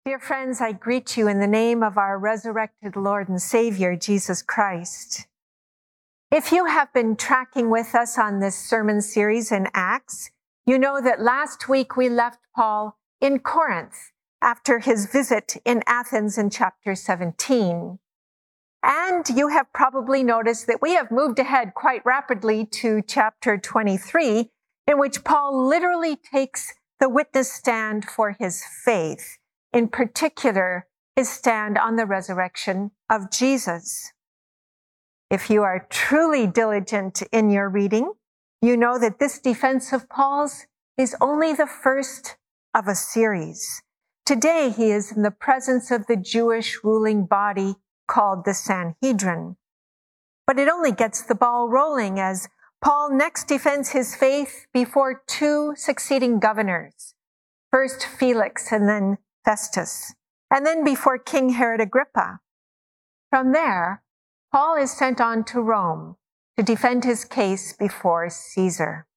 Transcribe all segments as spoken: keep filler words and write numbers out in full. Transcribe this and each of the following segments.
Dear friends, I greet you in the name of our resurrected Lord and Savior, Jesus Christ. If you have been tracking with us on this sermon series in Acts, you know that last week we left Paul in Corinth after his visit in Athens in chapter seventeen. And you have probably noticed that we have moved ahead quite rapidly to chapter twenty-three, in which Paul literally takes the witness stand for his faith. In particular, his stand on the resurrection of Jesus. If you are truly diligent in your reading, you know that this defense of Paul's is only the first of a series. Today, he is in the presence of the Jewish ruling body called the Sanhedrin. But it only gets the ball rolling as Paul next defends his faith before two succeeding governors, first Felix and then Festus, and then before King Herod Agrippa. From there, Paul is sent on to Rome to defend his case before Caesar.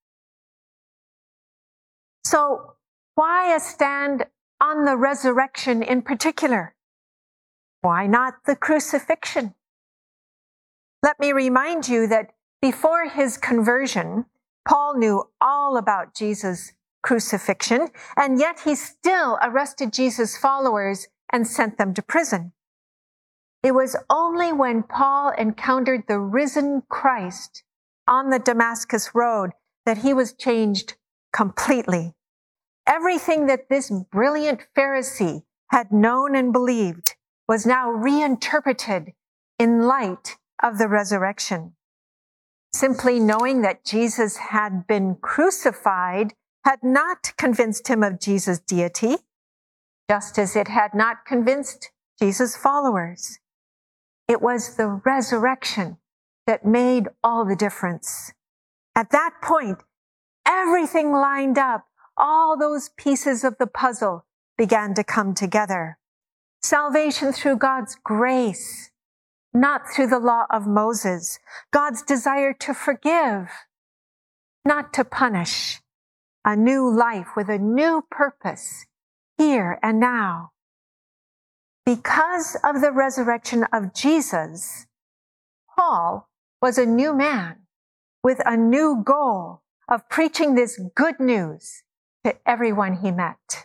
So, why a stand on the resurrection in particular? Why not the crucifixion? Let me remind you that before his conversion, Paul knew all about Jesus' crucifixion, and yet he still arrested Jesus' followers and sent them to prison. It was only when Paul encountered the risen Christ on the Damascus road that he was changed completely. Everything that this brilliant Pharisee had known and believed was now reinterpreted in light of the resurrection. Simply knowing that Jesus had been crucified had not convinced him of Jesus' deity, just as it had not convinced Jesus' followers. It was the resurrection that made all the difference. At that point, everything lined up. All those pieces of the puzzle began to come together. Salvation through God's grace, not through the law of Moses. God's desire to forgive, not to punish. A new life with a new purpose, here and now. Because of the resurrection of Jesus, Paul was a new man with a new goal of preaching this good news to everyone he met.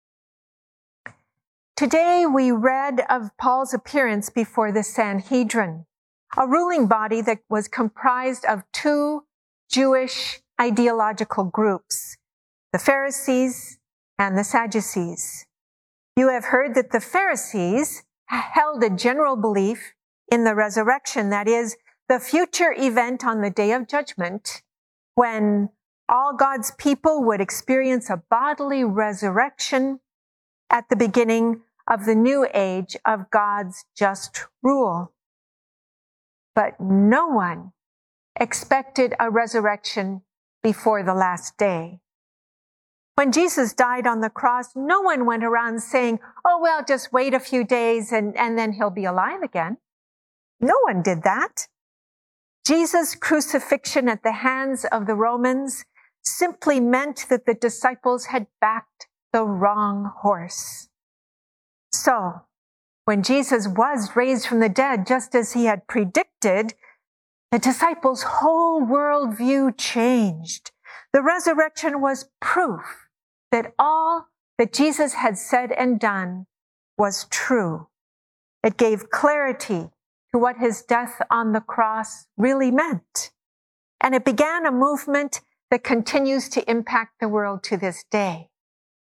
Today we read of Paul's appearance before the Sanhedrin, a ruling body that was comprised of two Jewish ideological groups, the Pharisees and the Sadducees. You have heard that the Pharisees held a general belief in the resurrection, that is, the future event on the day of judgment, when all God's people would experience a bodily resurrection at the beginning of the new age of God's just rule. But no one expected a resurrection before the last day. When Jesus died on the cross, no one went around saying, oh, well, just wait a few days and, and then he'll be alive again. No one did that. Jesus' crucifixion at the hands of the Romans simply meant that the disciples had backed the wrong horse. So, when Jesus was raised from the dead, just as he had predicted, the disciples' whole worldview changed. The resurrection was proof that all that Jesus had said and done was true. It gave clarity to what his death on the cross really meant. And it began a movement that continues to impact the world to this day.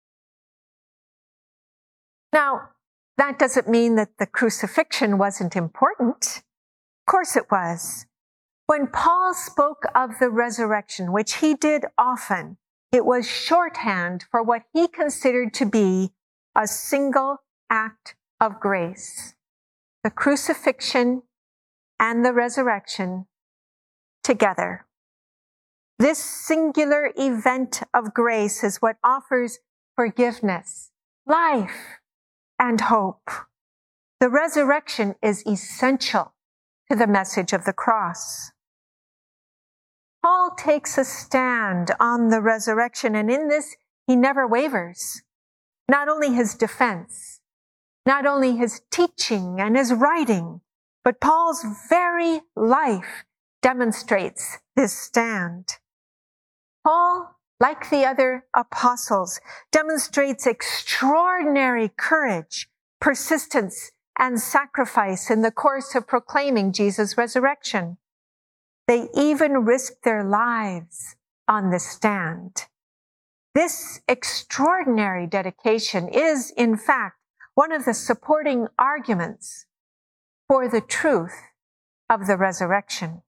Now, that doesn't mean that the crucifixion wasn't important. Of course it was. When Paul spoke of the resurrection, which he did often, it was shorthand for what he considered to be a single act of grace. The crucifixion and the resurrection together. This singular event of grace is what offers forgiveness, life, and hope. The resurrection is essential to the message of the cross. Paul takes a stand on the resurrection, and in this, he never wavers. Not only his defense, not only his teaching and his writing, but Paul's very life demonstrates this stand. Paul, like the other apostles, demonstrates extraordinary courage, persistence, and sacrifice in the course of proclaiming Jesus' resurrection. They even risked their lives on the stand. This extraordinary dedication is, in fact, one of the supporting arguments for the truth of the resurrection.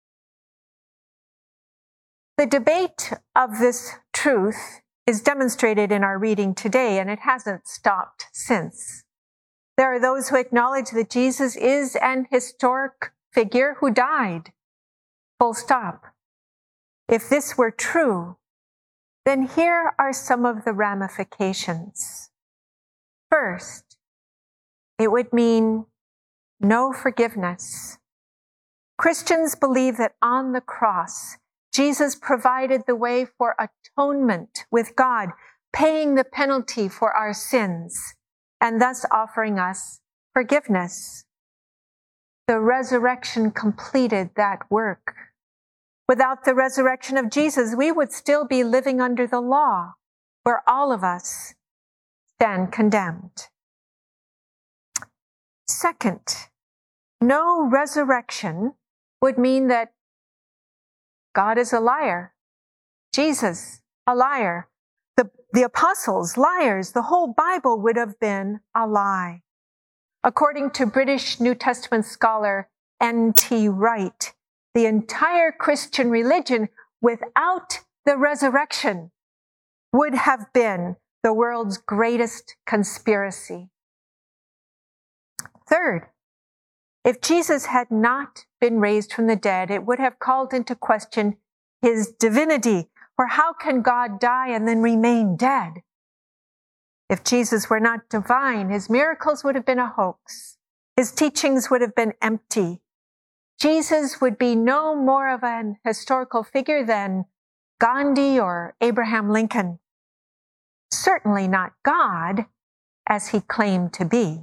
The debate of this truth is demonstrated in our reading today, and it hasn't stopped since. There are those who acknowledge that Jesus is an historic figure who died. Full stop. If this were true, then here are some of the ramifications. First, it would mean no forgiveness. Christians believe that on the cross, Jesus provided the way for atonement with God, paying the penalty for our sins, and thus offering us forgiveness. The resurrection completed that work. Without the resurrection of Jesus, we would still be living under the law, where all of us stand condemned. Second, no resurrection would mean that God is a liar, Jesus a liar, the, the apostles liars. The whole Bible would have been a lie. According to British New Testament scholar N T Wright, the entire Christian religion without the resurrection would have been the world's greatest conspiracy. Third, if Jesus had not been raised from the dead, it would have called into question his divinity. For how can God die and then remain dead? If Jesus were not divine, his miracles would have been a hoax. His teachings would have been empty. Jesus would be no more of an historical figure than Gandhi or Abraham Lincoln. Certainly not God, as he claimed to be.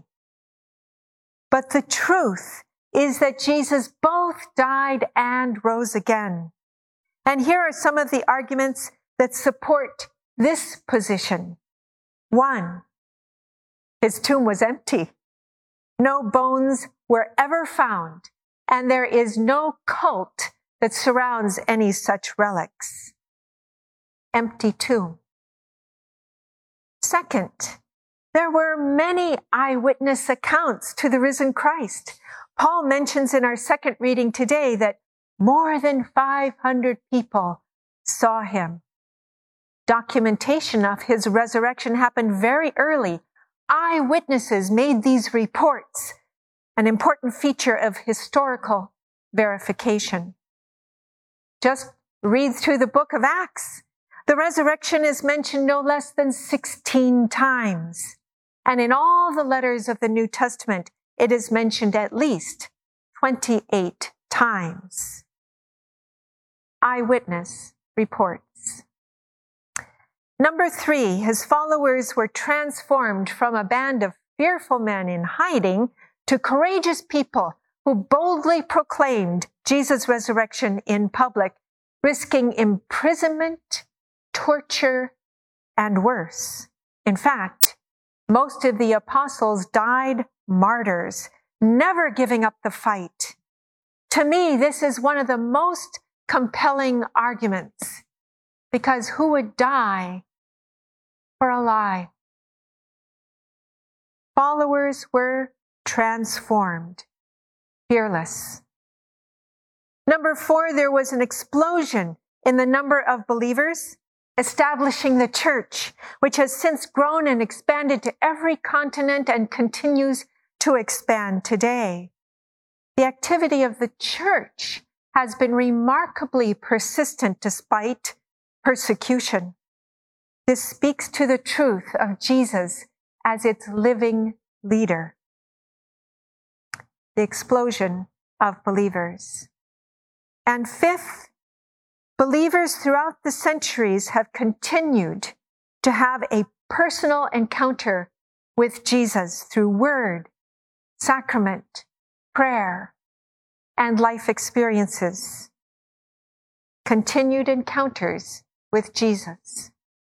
But the truth is that Jesus both died and rose again. And here are some of the arguments that support this position. One, his tomb was empty. No bones were ever found, and there is no cult that surrounds any such relics. Empty tomb. Second, there were many eyewitness accounts to the risen Christ. Paul mentions in our second reading today that more than five hundred people saw him. Documentation of his resurrection happened very early. Eyewitnesses made these reports an important feature of historical verification. Just read through the book of Acts. The resurrection is mentioned no less than sixteen times. And in all the letters of the New Testament, it is mentioned at least twenty-eight times. Eyewitness reports. Number three, his followers were transformed from a band of fearful men in hiding to courageous people who boldly proclaimed Jesus' resurrection in public, risking imprisonment, torture, and worse. In fact, most of the apostles died martyrs, never giving up the fight. To me, this is one of the most compelling arguments, because who would die for a lie? Followers were transformed, fearless. Number four, there was an explosion in the number of believers, establishing the church, which has since grown and expanded to every continent and continues to expand today. The activity of the church has been remarkably persistent despite persecution. This speaks to the truth of Jesus as its living leader. The explosion of believers. And fifth, believers throughout the centuries have continued to have a personal encounter with Jesus through word, sacrament, prayer, and life experiences. Continued encounters with Jesus.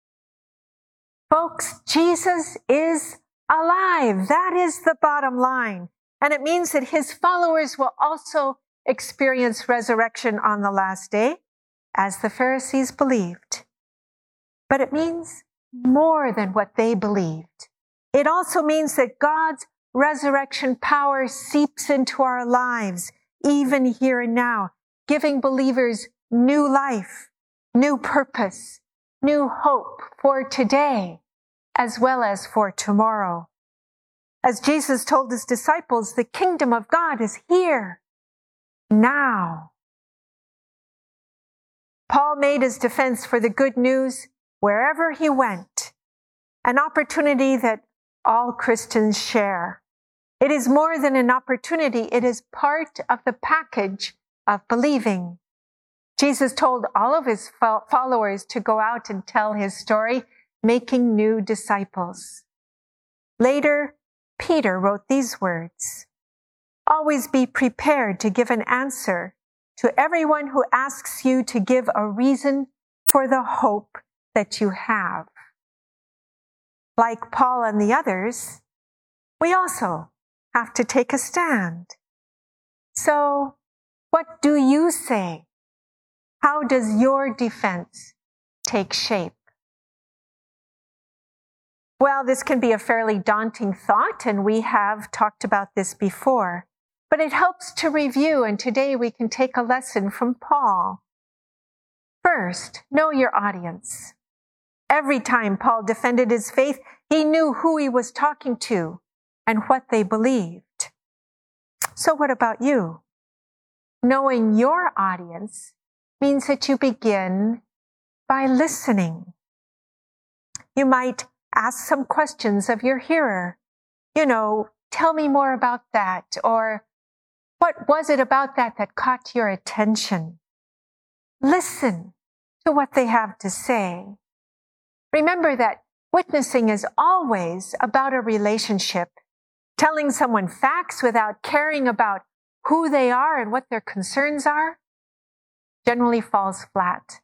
Folks, Jesus is alive. That is the bottom line. And it means that his followers will also experience resurrection on the last day, as the Pharisees believed. But it means more than what they believed. It also means that God's resurrection power seeps into our lives, even here and now, giving believers new life, new purpose, new hope for today, as well as for tomorrow. As Jesus told his disciples, the kingdom of God is here, now. Paul made his defense for the good news wherever he went, an opportunity that all Christians share. It is more than an opportunity, it is part of the package of believing. Jesus told all of his followers to go out and tell his story, making new disciples. Later, Peter wrote these words, "Always be prepared to give an answer to everyone who asks you to give a reason for the hope that you have." Like Paul and the others, we also have to take a stand. So, what do you say? How does your defense take shape? Well, this can be a fairly daunting thought, and we have talked about this before, but it helps to review, and today we can take a lesson from Paul. First, know your audience. Every time Paul defended his faith, he knew who he was talking to and what they believed. So what about you? Knowing your audience means that you begin by listening. You might ask some questions of your hearer. You know, tell me more about that, or what was it about that that caught your attention? Listen to what they have to say. Remember that witnessing is always about a relationship. Telling someone facts without caring about who they are and what their concerns are generally falls flat.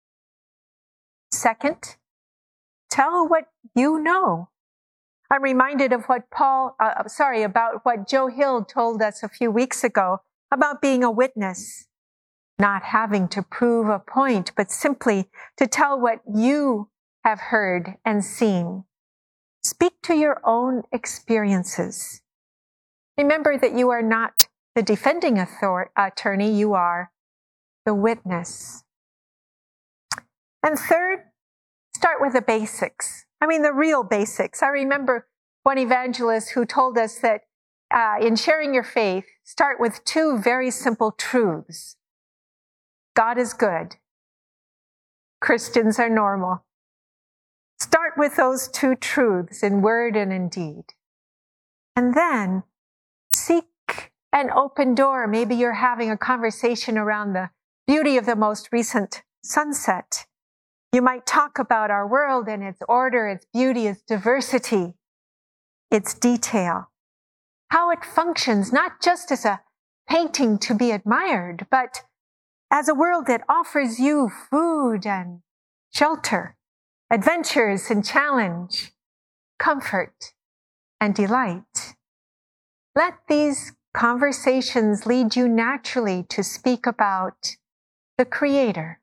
Second, tell what you know. I'm reminded of what Paul, uh, sorry, about what Joe Hill told us a few weeks ago about being a witness, not having to prove a point, but simply to tell what you have heard and seen. Speak to your own experiences. Remember that you are not the defending author- attorney, you are the witness. And third, start with the basics. I mean, the real basics. I remember one evangelist who told us that uh, in sharing your faith, start with two very simple truths. God is good. Christians are normal. Start with those two truths in word and in deed. And then seek an open door. Maybe you're having a conversation around the beauty of the most recent sunset. You might talk about our world and its order, its beauty, its diversity, its detail, how it functions not just as a painting to be admired, but as a world that offers you food and shelter, adventures and challenge, comfort and delight. Let these conversations lead you naturally to speak about the Creator.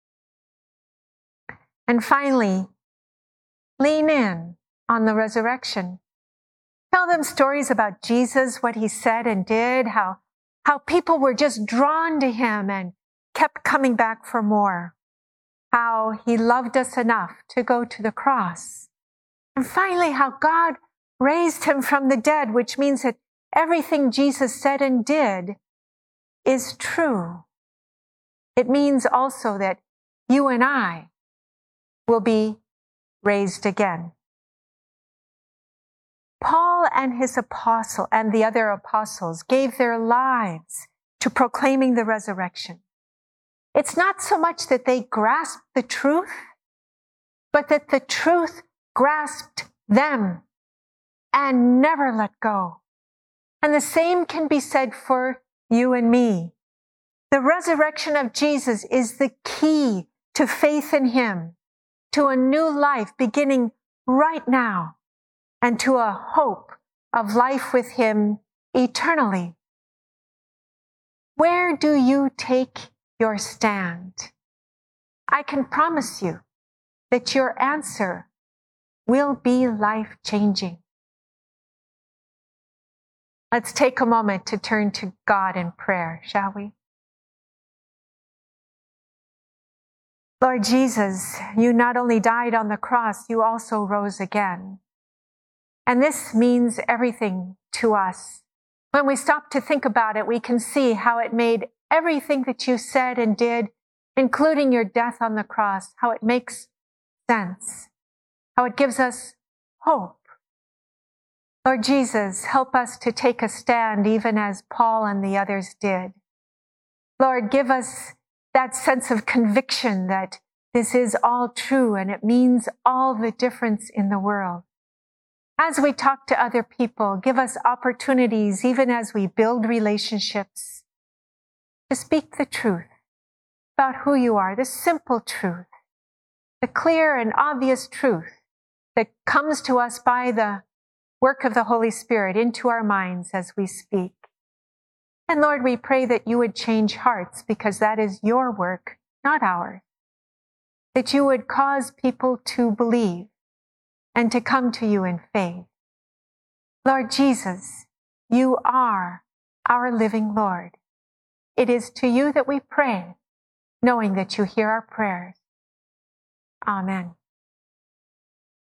And finally, lean in on the resurrection. Tell them stories about Jesus, what he said and did, how, how people were just drawn to him and kept coming back for more, how he loved us enough to go to the cross. And finally, how God raised him from the dead, which means that everything Jesus said and did is true. It means also that you and I will be raised again. Paul and his apostle and the other apostles gave their lives to proclaiming the resurrection. It's not so much that they grasped the truth, but that the truth grasped them. and never let go. And the same can be said for you and me. The resurrection of Jesus is the key to faith in him, to a new life beginning right now, and to a hope of life with him eternally. Where do you take your stand? I can promise you that your answer will be life-changing. Let's take a moment to turn to God in prayer, shall we? Lord Jesus, you not only died on the cross, you also rose again. And this means everything to us. When we stop to think about it, we can see how it made everything that you said and did, including your death on the cross, how it makes sense, how it gives us hope. Lord Jesus, help us to take a stand even as Paul and the others did. Lord, give us that sense of conviction that this is all true and it means all the difference in the world. As we talk to other people, give us opportunities, even as we build relationships, to speak the truth about who you are, the simple truth, the clear and obvious truth that comes to us by the work of the Holy Spirit into our minds as we speak. And Lord, we pray that you would change hearts, because that is your work, not ours. That you would cause people to believe and to come to you in faith. Lord Jesus, you are our living Lord. It is to you that we pray, knowing that you hear our prayers. Amen.